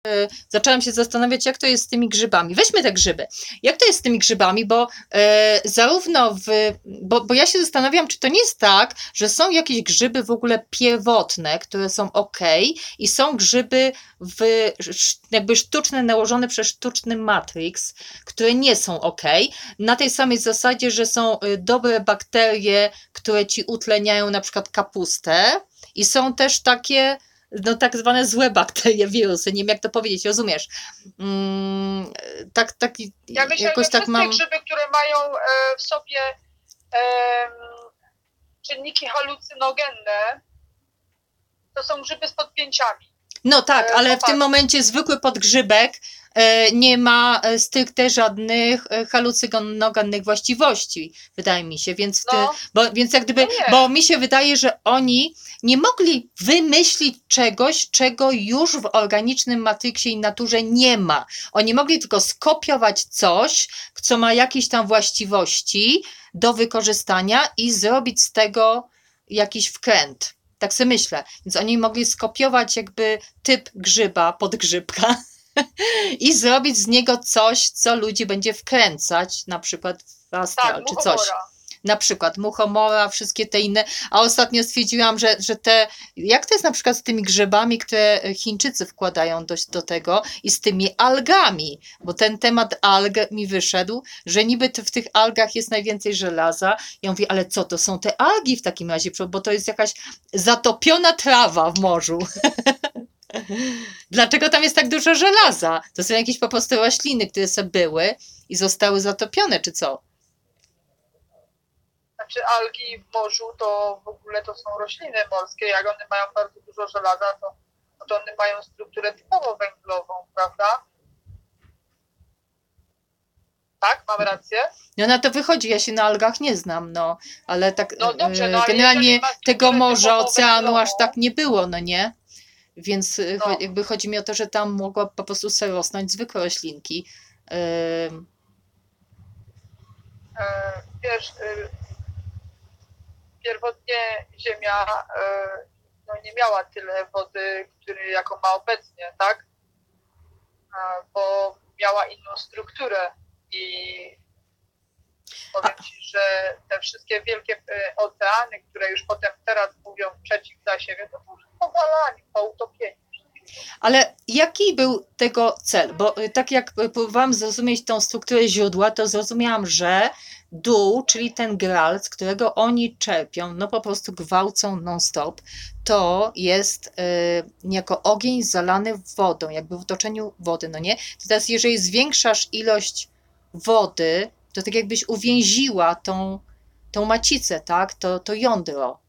zaczęłam się zastanawiać, jak to jest z tymi grzybami. Weźmy te grzyby. Jak to jest z tymi grzybami, bo bo ja się zastanawiam, czy to nie jest tak, że są jakieś grzyby w ogóle pierwotne, które są ok, i są grzyby jakby sztuczne, nałożone przez sztuczny Matrix, które nie są ok, na tej samej zasadzie, że są dobre bakterie, które ci utleniają na przykład kapustę, i są też takie tak zwane złe bakterie, wirusy, nie wiem jak to powiedzieć, rozumiesz? Ja myślę, że wszystkie grzyby, które mają w sobie czynniki halucynogenne, to są grzyby z podpięciami. No tak, ale w tym momencie zwykły podgrzybek nie ma stricte żadnych halucynogennych właściwości, wydaje mi się, więc jak gdyby, bo mi się wydaje, że oni nie mogli wymyślić czegoś, czego już w organicznym matriksie i naturze nie ma. Oni mogli tylko skopiować coś, co ma jakieś tam właściwości do wykorzystania i zrobić z tego jakiś wkręt. Tak sobie myślę. Więc oni mogli skopiować jakby typ grzyba, podgrzybka i zrobić z niego coś, co ludzi będzie wkręcać, na przykład w astral, czy coś. Na przykład muchomora, wszystkie te inne. A ostatnio stwierdziłam, że jak to jest na przykład z tymi grzybami, które Chińczycy wkładają do tego, i z tymi algami, bo ten temat alg mi wyszedł, że niby w tych algach jest najwięcej żelaza. Ja mówię, ale co to są te algi w takim razie, bo to jest jakaś zatopiona trawa w morzu. Dlaczego tam jest tak dużo żelaza? To są jakieś po prostu rośliny, które sobie były i zostały zatopione, czy co? Znaczy algi w morzu to w ogóle to są rośliny morskie, jak one mają bardzo dużo żelaza, to one mają strukturę typowo węglową, prawda? Tak, mam rację? No na to wychodzi, ja się na algach nie znam, ale tak dobrze, generalnie tego morza, oceanu aż tak nie było, nie? Więc jakby chodzi mi o to, że tam mogła po prostu sobie rosnąć zwykłe roślinki. Wiesz, pierwotnie Ziemia nie miała tyle wody, jaką ma obecnie, tak? Bo miała inną strukturę i powiem Ci, że te wszystkie wielkie oceany, które już potem teraz mówią przeciw dla siebie, to już powalani, poutopieni. Ale jaki był tego cel? Bo tak jak próbowałam zrozumieć tą strukturę źródła, to zrozumiałam, że dół, czyli ten gral, z którego oni czerpią, po prostu gwałcą non-stop, to jest niejako ogień zalany wodą, jakby w otoczeniu wody, nie? To teraz jeżeli zwiększasz ilość wody, to tak jakbyś uwięziła tą macicę, tak? To jądro.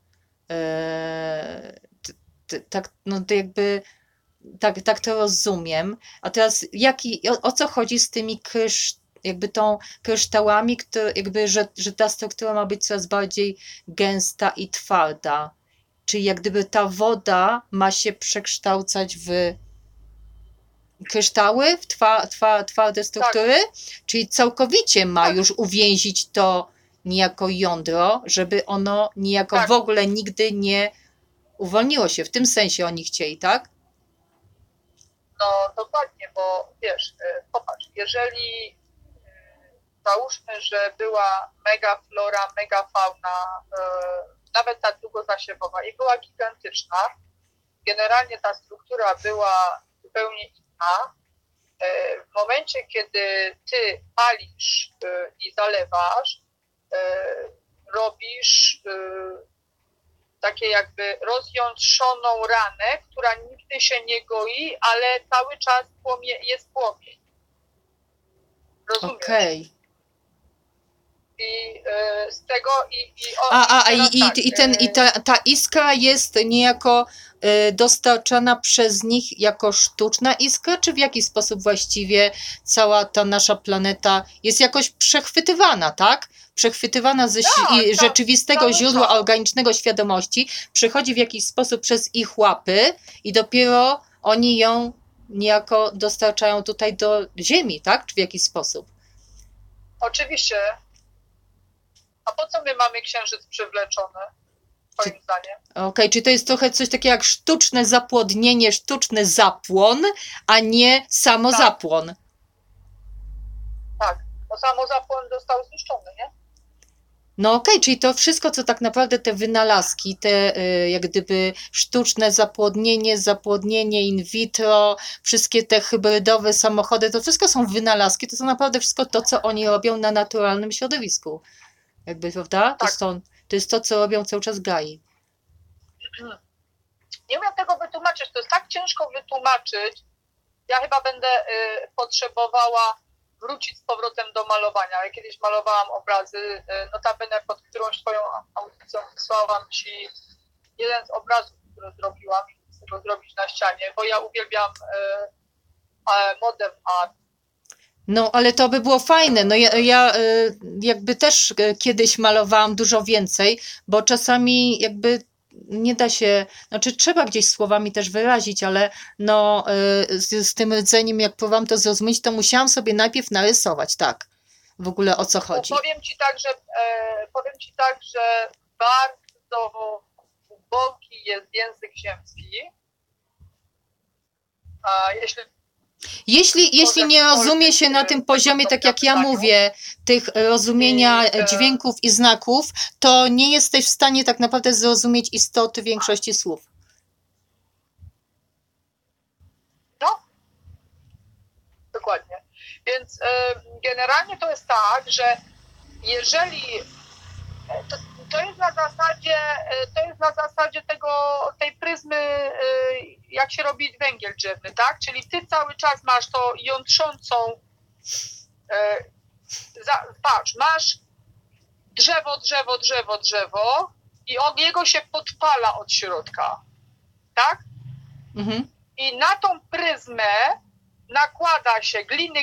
To jakby tak to rozumiem. A teraz o co chodzi z tymi kryształami, że ta struktura ma być coraz bardziej gęsta i twarda? Czyli jak gdyby ta woda ma się przekształcać w kryształy, w twarde struktury? Tak. Czyli całkowicie ma już uwięzić to niejako jądro, żeby ono niejako w ogóle nigdy nie uwolniło się. W tym sensie oni chcieli, tak? No dokładnie, bo wiesz, popatrz, jeżeli załóżmy, że była megaflora, megafauna, nawet ta długozasiewowa i była gigantyczna, generalnie ta struktura była zupełnie inna. W momencie, kiedy ty palisz i zalewasz, robisz takie jakby rozjątrzoną ranę, która nigdy się nie goi, ale cały czas jest płomień. Rozumiesz? Okej. I z tego ta iskra jest niejako dostarczana przez nich jako sztuczna iskra, czy w jaki sposób właściwie cała ta nasza planeta jest jakoś przechwytywana, tak? Przechwytywana ze rzeczywistego źródła organicznego świadomości, przychodzi w jakiś sposób przez ich łapy i dopiero oni ją niejako dostarczają tutaj do Ziemi, tak? Czy w jakiś sposób? Oczywiście. A po co my mamy księżyc przywleczony? moim zdaniem. Okej, czyli to jest trochę coś takiego jak sztuczne zapłodnienie, sztuczny zapłon, a nie samozapłon. Tak, bo samozapłon został zniszczony, nie? No okej, czyli to wszystko, co tak naprawdę te wynalazki, te jak gdyby sztuczne zapłodnienie in vitro, wszystkie te hybrydowe samochody, to wszystko są wynalazki, to są naprawdę wszystko to, co oni robią na naturalnym środowisku. Jakby, prawda? Tak. To jest to, co robią cały czas GAI. Nie umiem tego wytłumaczyć, to jest tak ciężko wytłumaczyć. Ja chyba będę potrzebowała wrócić z powrotem do malowania. Ja kiedyś malowałam obrazy, notabene pod którąś twoją audycją wysłałam ci jeden z obrazów, który zrobiłam, chcę go zrobić na ścianie, bo ja uwielbiam modern art. No, ale to by było fajne. No ja jakby też kiedyś malowałam dużo więcej, bo czasami jakby nie da się, znaczy trzeba gdzieś słowami też wyrazić, ale no z tym rdzeniem, jak próbowałam to zrozumieć, to musiałam sobie najpierw narysować, tak, w ogóle o co chodzi. Powiem ci tak, że bardzo głęboki jest język ziemski. Jeśli nie rozumie się na tym poziomie, tak jak ja mówię, tych rozumienia dźwięków i znaków, to nie jesteś w stanie tak naprawdę zrozumieć istoty większości słów. No, dokładnie. Więc generalnie to jest tak, że jeżeli to jest na zasadzie tej pryzmy, jak się robi węgiel drzewny, tak? Czyli ty cały czas masz to jątrzącą, patrz, masz drzewo i jego się podpala od środka, tak? Mhm. I na tą pryzmę nakłada się gliny,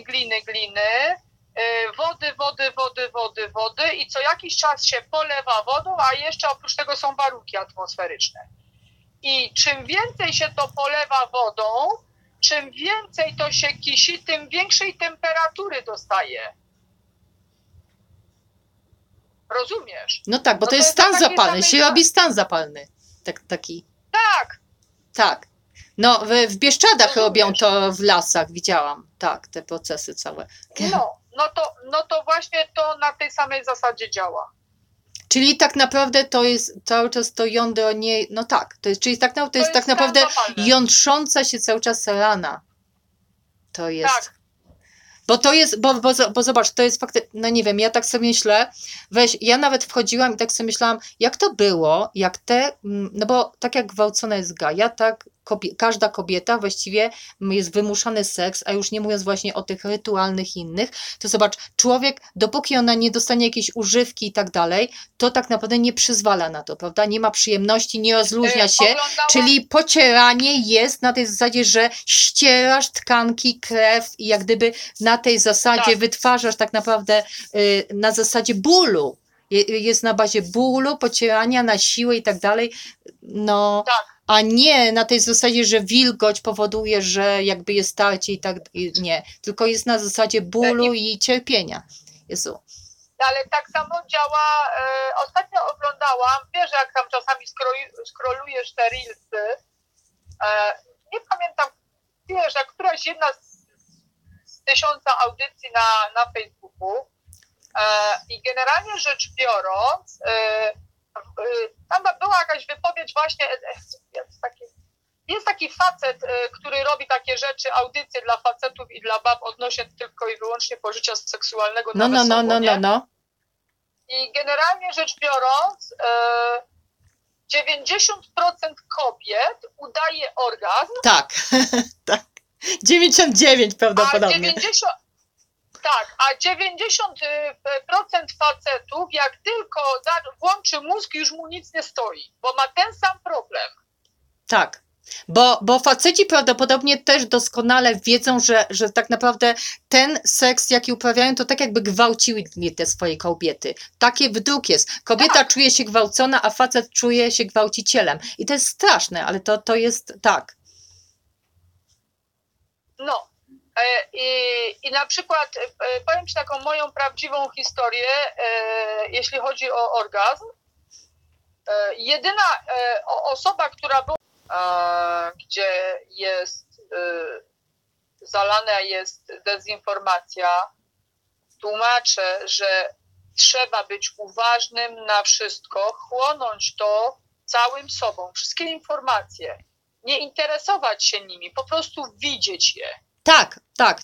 wody i co jakiś czas się polewa wodą, a jeszcze oprócz tego są warunki atmosferyczne. I czym więcej się to polewa wodą, czym więcej to się kisi, tym większej temperatury dostaje. Rozumiesz? No tak, bo to jest stan zapalny, się robi stan zapalny. Taki. Tak. Tak. No, w Bieszczadach robią to w lasach, widziałam, tak, te procesy całe. No to właśnie to na tej samej zasadzie działa. Czyli tak naprawdę to jest cały czas to jądro nie, no tak, czyli tak naprawdę jątrząca się cały czas rana. To jest. Tak. Bo to jest, bo zobacz, to jest faktycznie, no nie wiem, ja tak sobie myślę, ja nawet wchodziłam i tak sobie myślałam, jak to było, jak no bo tak jak gwałcona jest Gaja, tak każda kobieta właściwie jest wymuszany seks, a już nie mówiąc właśnie o tych rytualnych innych, to zobacz, człowiek, dopóki ona nie dostanie jakiejś używki i tak dalej, to tak naprawdę nie przyzwala na to, prawda? Nie ma przyjemności, nie rozluźnia się, czyli pocieranie jest na tej zasadzie, że ścierasz tkanki, krew i jak gdyby na tej zasadzie wytwarzasz tak naprawdę na zasadzie bólu. Jest na bazie bólu, pocierania na siłę i tak dalej. No, a nie na tej zasadzie, że wilgoć powoduje, że jakby jest starcie i tak, nie. Tylko jest na zasadzie bólu i cierpienia. Jezu. Ale tak samo działa, ostatnio oglądałam, wiesz, jak tam czasami scrollujesz te reelsy, nie pamiętam, wiesz, jak któraś jedna z 1000 audycji na Facebooku i generalnie rzecz biorąc, tam była jakaś wypowiedź właśnie, jest taki facet, który robi takie rzeczy, audycje dla facetów i dla bab odnośnie tylko i wyłącznie pożycia seksualnego na wesoło, no. I generalnie rzecz biorąc, 90% kobiet udaje orgazm. Tak, tak. 99 prawdopodobnie. A 90% facetów, jak tylko włączy mózg, już mu nic nie stoi, bo ma ten sam problem. Tak, bo faceci prawdopodobnie też doskonale wiedzą, że tak naprawdę ten seks, jaki uprawiają, to tak jakby gwałciły te swoje kobiety. Takie wdruk jest. Kobieta czuje się gwałcona, a facet czuje się gwałcicielem. I to jest straszne, ale to jest tak. No. I na przykład powiem ci taką moją prawdziwą historię, jeśli chodzi o orgazm. Jedyna osoba, która była, gdzie jest zalana jest dezinformacja, tłumaczę, że trzeba być uważnym na wszystko, chłonąć to całym sobą, wszystkie informacje, nie interesować się nimi, po prostu widzieć je. Tak.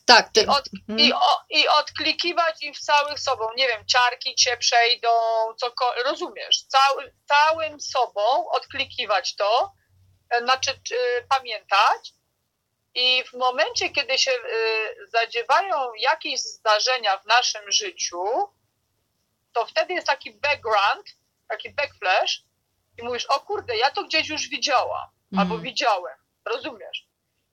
I odklikiwać im w całych sobą. Nie wiem, ciarki cię przejdą, cokolwiek, rozumiesz? Całym sobą odklikiwać to, znaczy pamiętać. I w momencie, kiedy się zadziewają jakieś zdarzenia w naszym życiu, to wtedy jest taki background, taki backflash i mówisz, o kurde, ja to gdzieś już widziałam, albo widziałem, rozumiesz?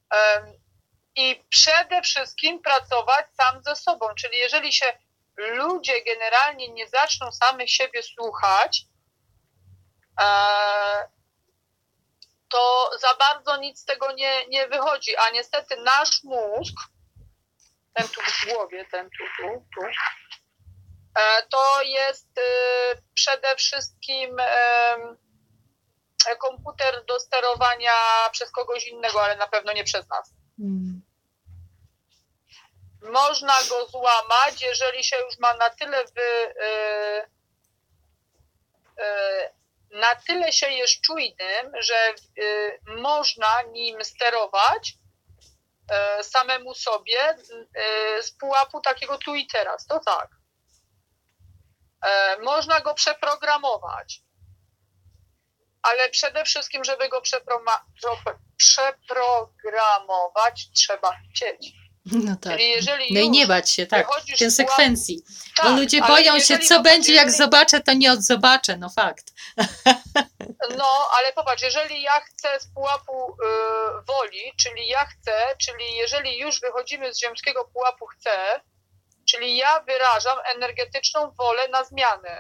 I przede wszystkim pracować sam ze sobą, czyli jeżeli się ludzie generalnie nie zaczną samych siebie słuchać, to za bardzo nic z tego nie wychodzi, a niestety nasz mózg, ten tu w głowie, ten tu, to jest przede wszystkim komputer do sterowania przez kogoś innego, ale na pewno nie przez nas. Można go złamać, jeżeli się już ma na tyle się jest czujnym, że można nim sterować samemu sobie z pułapu takiego tu i teraz. To tak. Można go przeprogramować, ale przede wszystkim, żeby go przeprogramować, trzeba chcieć. No tak. Czyli jeżeli no i nie bać się, tak, konsekwencji. Tak, bo ludzie boją się, co będzie, jak zobaczę, to nie odzobaczę, no fakt. No, ale popatrz, jeżeli ja chcę z pułapu woli, czyli jeżeli już wychodzimy z ziemskiego pułapu chcę, czyli ja wyrażam energetyczną wolę na zmianę.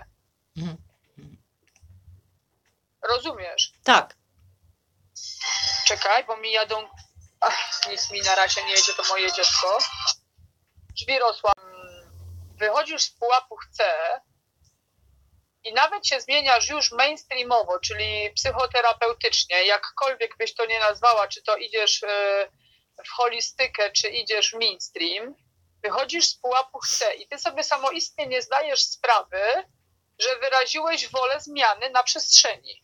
Rozumiesz? Tak. Czekaj, bo mi jadą... nic mi na razie nie jedzie, to moje dziecko. Drzwi rosła. Wychodzisz z pułapu chcę i nawet się zmieniasz już mainstreamowo, czyli psychoterapeutycznie, jakkolwiek byś to nie nazwała, czy to idziesz w holistykę, czy idziesz w mainstream, wychodzisz z pułapu chcę i ty sobie samoistnie nie zdajesz sprawy, że wyraziłeś wolę zmiany na przestrzeni.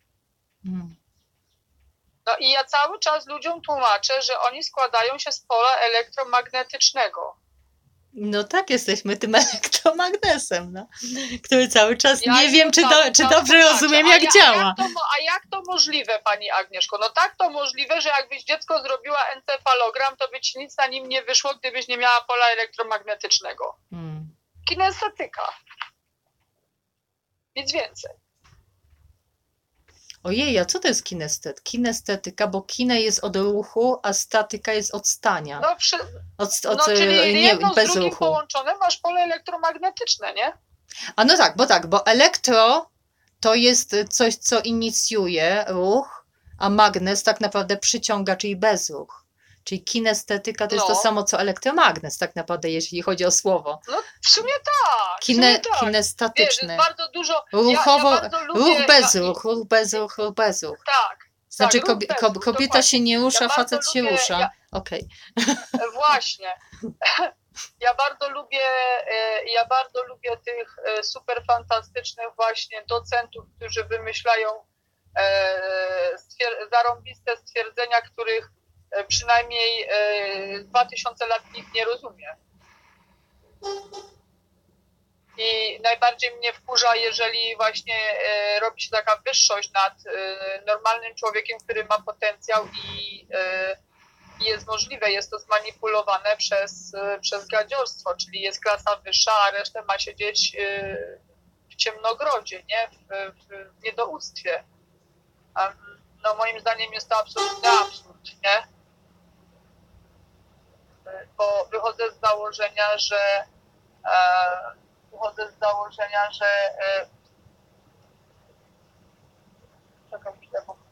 No i ja cały czas ludziom tłumaczę, że oni składają się z pola elektromagnetycznego. No tak, jesteśmy tym elektromagnesem, no, który cały czas, nie wiem, czy dobrze rozumiem, jak działa. A jak to możliwe, pani Agnieszko? No tak to możliwe, że jakbyś dziecko zrobiła encefalogram, to by ci nic na nim nie wyszło, gdybyś nie miała pola elektromagnetycznego. Kinestetyka. Nic więcej. Ojej, a co to jest kinestetyka? Bo kine jest od ruchu, a statyka jest od stania. Czyli jedno z drugim połączone, masz pole elektromagnetyczne, nie? A no tak, bo elektro to jest coś, co inicjuje ruch, a magnes tak naprawdę przyciąga, czyli bezruch. Czyli kinestetyka to jest to samo, co elektromagnes tak naprawdę, jeśli chodzi o słowo. No w sumie tak. Kinestatyczny. Wiesz, bardzo dużo... Ruchowo, ja bardzo lubię, ruch bezruch. Tak. Znaczy kobieta się nie rusza, facet się rusza. Okej. Właśnie. Ja bardzo lubię tych super fantastycznych właśnie docentów, którzy wymyślają zarąbiste stwierdzenia, których przynajmniej 2000 lat nikt nie rozumie. I najbardziej mnie wkurza, jeżeli właśnie robi się taka wyższość nad normalnym człowiekiem, który ma potencjał i jest możliwe, jest to zmanipulowane przez gadziorstwo, czyli jest klasa wyższa, a resztę ma siedzieć w ciemnogrodzie, nie? W niedouctwie. No moim zdaniem jest to absolutny absurd, nie? Bo wychodzę z założenia, że czekam chwilę, bo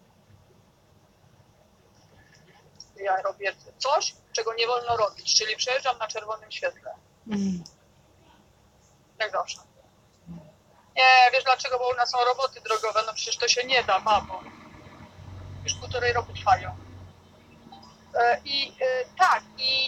ja robię coś, czego nie wolno robić, czyli przejeżdżam na czerwonym świetle. Jak zawsze. Nie, wiesz dlaczego? Bo u nas są roboty drogowe, no przecież to się nie da, mamo. Już 1,5 roku trwają. Tak,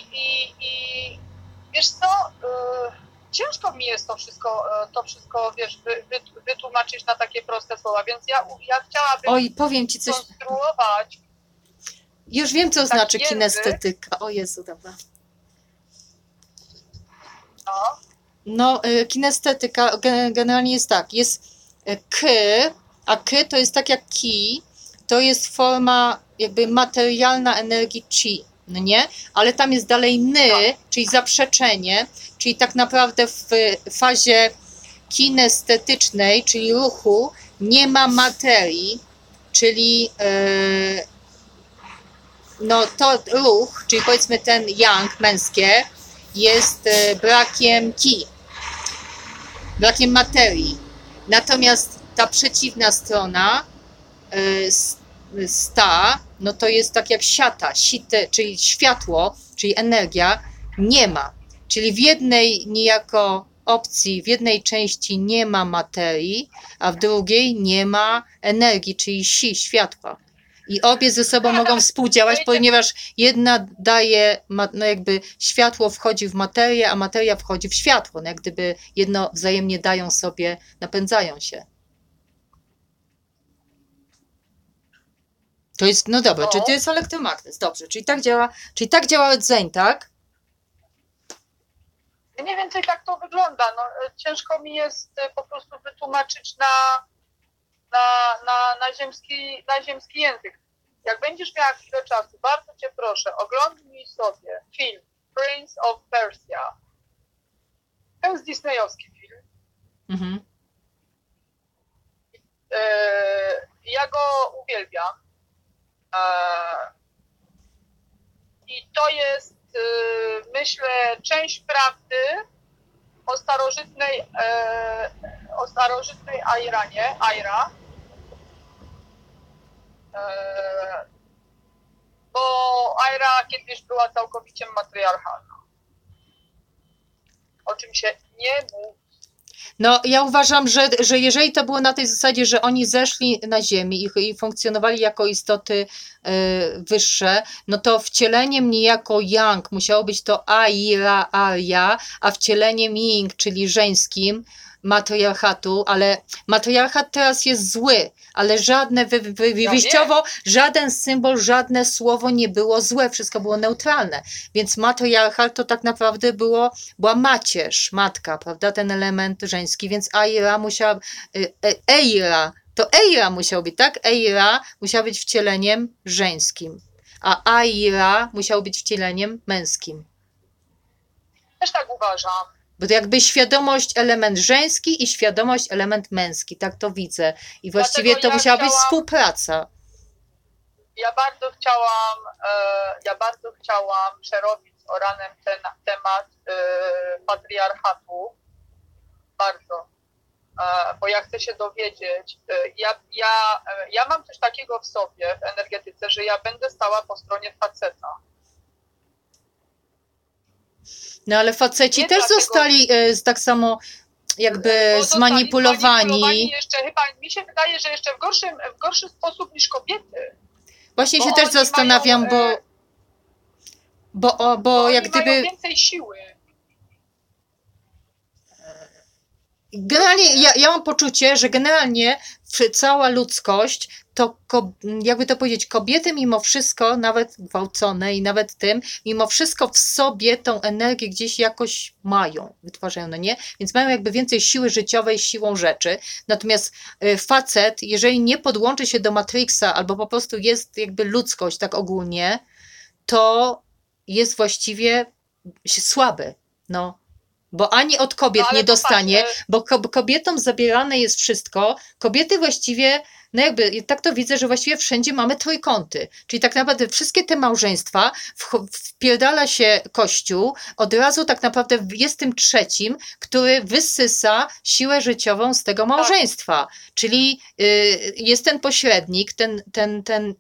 wiesz co, ciężko mi jest to wszystko wiesz, wytłumaczyć na takie proste słowa, więc ja chciałabym Oj, powiem ci coś. konstruować. Już wiem, co znaczy kinestetyka. O Jezu, dobra. No, kinestetyka generalnie jest tak, jest k, a k to jest tak jak ki, to jest forma jakby materialna energii chi, no nie? Ale tam jest dalej ny, czyli zaprzeczenie, czyli tak naprawdę w fazie kinestetycznej, czyli ruchu, nie ma materii, czyli no to ruch, czyli powiedzmy ten yang, męskie, jest brakiem ki, brakiem materii. Natomiast ta przeciwna strona, sta, no to jest tak jak siata, site, czyli światło, czyli energia, nie ma. Czyli w jednej niejako opcji, w jednej części nie ma materii, a w drugiej nie ma energii, czyli światła. I obie ze sobą mogą współdziałać, ponieważ jedna daje, no jakby światło wchodzi w materię, a materia wchodzi w światło. No jak gdyby jedno wzajemnie dają sobie, napędzają się. To jest, no dobra, czyli to jest elektromagnes, dobrze, czyli tak działa rdzeń, tak? Mniej więcej tak to wygląda, no, ciężko mi jest po prostu wytłumaczyć na ziemski język. Jak będziesz miała chwilę czasu, bardzo cię proszę, oglądnij sobie film Prince of Persia. To jest disneyowski film. Mhm. Ja go uwielbiam. I to jest, myślę, część prawdy o starożytnej Aira, bo Aira kiedyś była całkowicie matriarchalna, o czym się nie mówi. No, ja uważam, że jeżeli to było na tej zasadzie, że oni zeszli na ziemię i funkcjonowali jako istoty wyższe, no to wcieleniem niejako yang musiało być to Aira, Arya, a wcieleniem Ying, czyli żeńskim, matriarchatu, ale matriarchat teraz jest zły, ale żadne wyjściowo, żaden symbol, żadne słowo nie było złe, wszystko było neutralne, więc matriarchat to tak naprawdę była macierz, matka, prawda, ten element żeński, więc Aira musiała, Eira musiał być, tak? Eira musiała być wcieleniem żeńskim, a Aira musiał być wcieleniem męskim. Też tak uważam. Bo to jakby świadomość element żeński i świadomość element męski, tak to widzę. I właściwie to musiała być współpraca. Ja bardzo chciałam przerobić z Oranem ten temat patriarchatu. Bardzo. Bo ja chcę się dowiedzieć. Ja mam coś takiego w sobie, w energetyce, że ja będę stała po stronie faceta. No ale faceci też zostali tak samo jakby zmanipulowani. Jeszcze chyba mi się wydaje, że jeszcze w gorszy sposób niż kobiety. Właśnie się też zastanawiam, bo jak gdyby mają więcej siły. Generalnie ja mam poczucie, że generalnie cała ludzkość to, jakby to powiedzieć, kobiety mimo wszystko, nawet gwałcone i nawet tym, mimo wszystko w sobie tą energię gdzieś jakoś mają, wytwarzają, no nie? Więc mają jakby więcej siły życiowej siłą rzeczy. Natomiast facet, jeżeli nie podłączy się do Matrixa albo po prostu jest jakby ludzkość tak ogólnie, to jest właściwie słaby, no. Bo ani od kobiet nie dostanie, bo kobietom zabierane jest wszystko. Kobiety właściwie, no jakby tak to widzę, że właściwie wszędzie mamy trójkąty. Czyli tak naprawdę wszystkie te małżeństwa wpierdala się Kościół, od razu tak naprawdę jest tym trzecim, który wysysa siłę życiową z tego małżeństwa. Czyli jest ten pośrednik, ten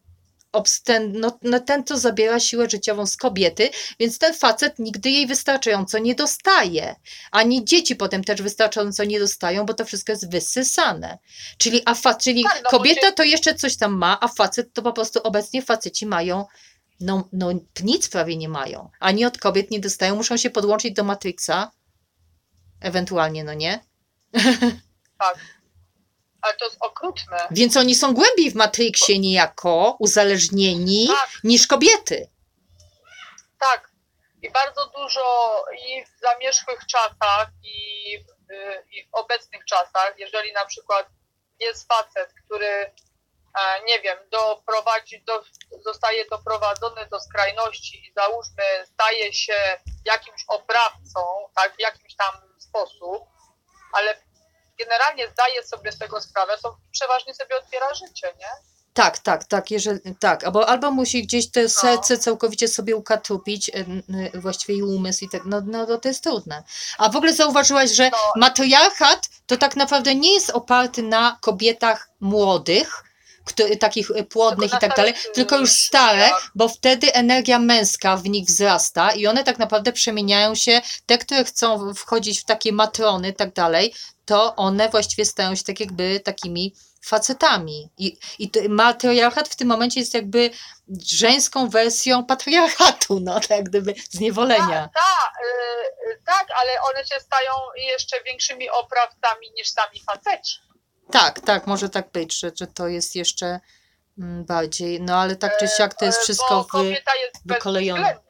ten to zabiera siłę życiową z kobiety, więc ten facet nigdy jej wystarczająco nie dostaje. Ani dzieci potem też wystarczająco nie dostają, bo to wszystko jest wysysane. Czyli Tak, no kobieta to jeszcze coś tam ma, a facet to po prostu obecnie faceci mają nic prawie nie mają. Ani od kobiet nie dostają, muszą się podłączyć do Matrixa. Ewentualnie, no nie? Tak. Ale to jest okrutne. Więc oni są głębiej w Matrixie niejako uzależnieni niż kobiety. Tak. I bardzo dużo i w zamierzchłych czasach, i w obecnych czasach, jeżeli na przykład jest facet, który nie wiem, zostaje doprowadzony do skrajności i załóżmy staje się jakimś oprawcą, tak, w jakimś tam sposób, ale generalnie zdaje sobie z tego sprawę, to przeważnie sobie odbiera życie, nie? Tak, albo musi gdzieś to serce całkowicie sobie ukatrupić, właściwie i umysł i tak, to jest trudne. A w ogóle zauważyłaś, że matriarchat to tak naprawdę nie jest oparty na kobietach młodych, takich płodnych i tak dalej, tylko już stare, bo wtedy energia męska w nich wzrasta i one tak naprawdę przemieniają się, te, które chcą wchodzić w takie matrony i tak dalej, to one właściwie stają się tak jakby takimi facetami. I matriarchat w tym momencie jest jakby żeńską wersją patriarchatu, tak gdyby zniewolenia. Tak, ale one się stają jeszcze większymi oprawcami niż sami faceci. Tak, może tak być, że to jest jeszcze bardziej, ale tak czy siak to jest wszystko kobieta jest wykolejone.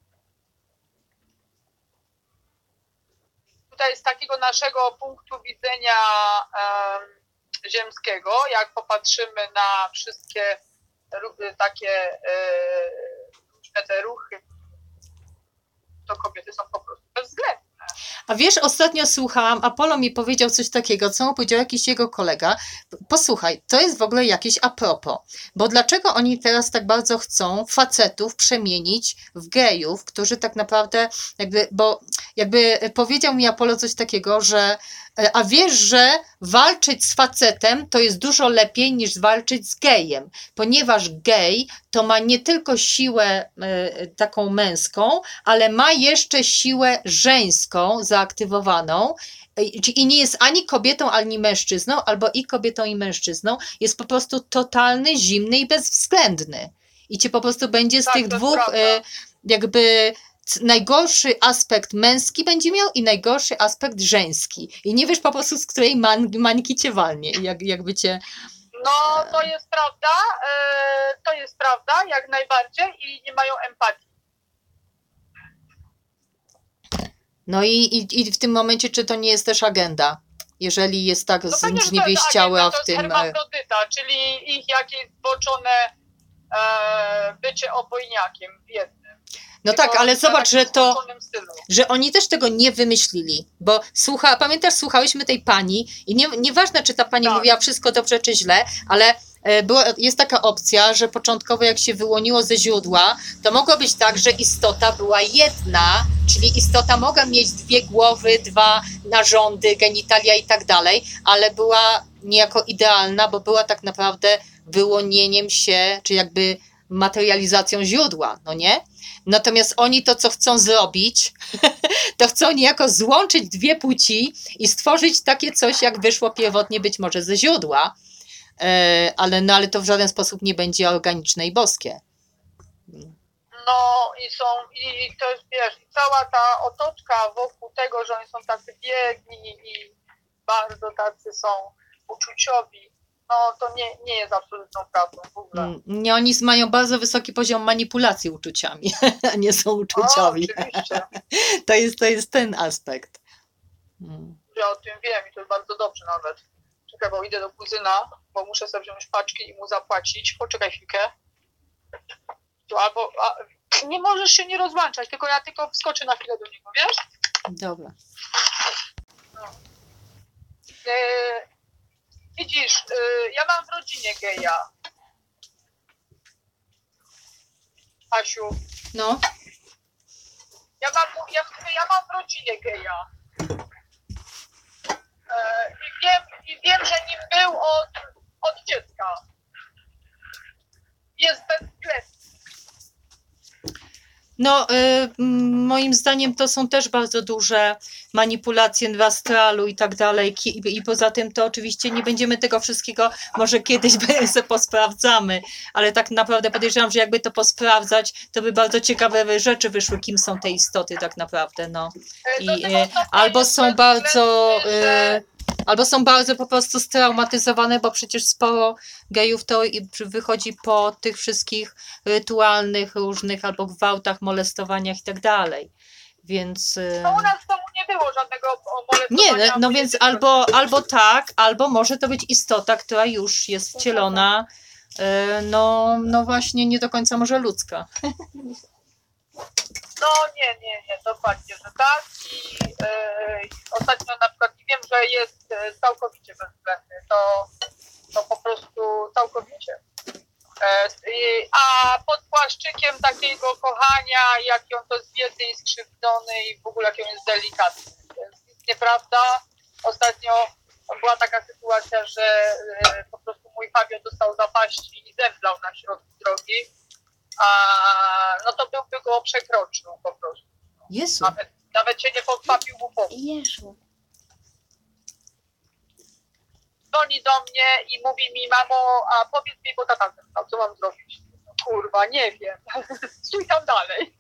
Tutaj z takiego naszego punktu widzenia ziemskiego, jak popatrzymy na wszystkie takie różne te ruchy, to kobiety są po prostu bezwzględne. A wiesz, ostatnio słuchałam, Apollo mi powiedział coś takiego, co mu powiedział jakiś jego kolega. Posłuchaj, to jest w ogóle jakieś a propos, bo dlaczego oni teraz tak bardzo chcą facetów przemienić w gejów, którzy tak naprawdę jakby powiedział mi Apollo coś takiego, że a wiesz, że walczyć z facetem to jest dużo lepiej niż walczyć z gejem, ponieważ gej to ma nie tylko siłę taką męską, ale ma jeszcze siłę żeńską zaaktywowaną i nie jest ani kobietą, ani mężczyzną, albo i kobietą, i mężczyzną, jest po prostu totalny, zimny i bezwzględny. I cię po prostu będzie z tych dwóch jakby najgorszy aspekt męski będzie miał i najgorszy aspekt żeński. I nie wiesz po prostu, z której mańki cię walnie. Jakby cię... No, to jest prawda, jak najbardziej i nie mają empatii. No i w tym momencie, czy to nie jest też agenda? Jeżeli jest tak zniewieściała w tym... To jest hermafrodyta, czyli ich jakieś zboczone bycie obojniakiem w jednym. No tak, ale zobacz, że oni też tego nie wymyślili, bo słuchałyśmy tej pani i nieważne, czy ta pani mówiła wszystko dobrze, czy źle, ale jest taka opcja, że początkowo jak się wyłoniło ze źródła, to mogło być tak, że istota była jedna, czyli istota mogła mieć dwie głowy, dwa narządy, genitalia i tak dalej, ale była niejako idealna, bo była tak naprawdę wyłonieniem się, czy jakby materializacją źródła, no nie? Natomiast oni to, co chcą zrobić, to chcą niejako złączyć dwie płci i stworzyć takie coś, jak wyszło pierwotnie być może ze źródła, ale to w żaden sposób nie będzie organiczne i boskie. No i to jest, wiesz, cała ta otoczka wokół tego, że oni są tacy biedni i bardzo tacy są uczuciowi, no to nie jest absolutną prawdą w ogóle. Nie, oni mają bardzo wysoki poziom manipulacji uczuciami, a nie są uczuciowi. Oczywiście. To jest ten aspekt. Ja o tym wiem i to jest bardzo dobrze nawet. Czekaj, bo idę do kuzyna, bo muszę sobie wziąć paczki i mu zapłacić. Poczekaj chwilkę. Nie możesz się nie rozłączać, tylko ja wskoczę na chwilę do niego, wiesz? Dobra. No. Widzisz, ja mam w rodzinie geja. Asiu. No. Ja mam w rodzinie geja. I wiem, że nim był od dziecka. jest bezwzględny. No, moim zdaniem to są też bardzo duże manipulacje w astralu i tak dalej. I poza tym to oczywiście nie będziemy tego wszystkiego, może kiedyś sobie posprawdzamy, ale tak naprawdę podejrzewam, że jakby to posprawdzać, to by bardzo ciekawe rzeczy wyszły, kim są te istoty tak naprawdę. No. Albo są bardzo... Albo są bardzo po prostu straumatyzowane, bo przecież sporo gejów to wychodzi po tych wszystkich rytualnych różnych albo gwałtach, molestowaniach i tak dalej. Więc... No u nas w domu nie było żadnego molestowania. Nie, no więc albo tak, albo może to być istota, która już jest wcielona, no właśnie nie do końca może ludzka. No nie, dokładnie, że tak. I ostatnio na przykład wiem, że jest całkowicie bezwzględny, to po prostu całkowicie. A pod płaszczykiem takiego kochania, jaki on to jest biedny i skrzywdzony i w ogóle jaki on jest delikatny. To jest nic nieprawda. Ostatnio była taka sytuacja, że po prostu mój Fabio dostał zapaści i zemdlał na środku drogi. No to by go przekroczył po prostu. Jezu. Nawet się nie podpapił mu po. Jezu. Dzwoni do mnie i mówi mi, mamo, a powiedz mi, bo tata zemdlał, co mam zrobić? No, kurwa, nie wiem. Stój tam dalej.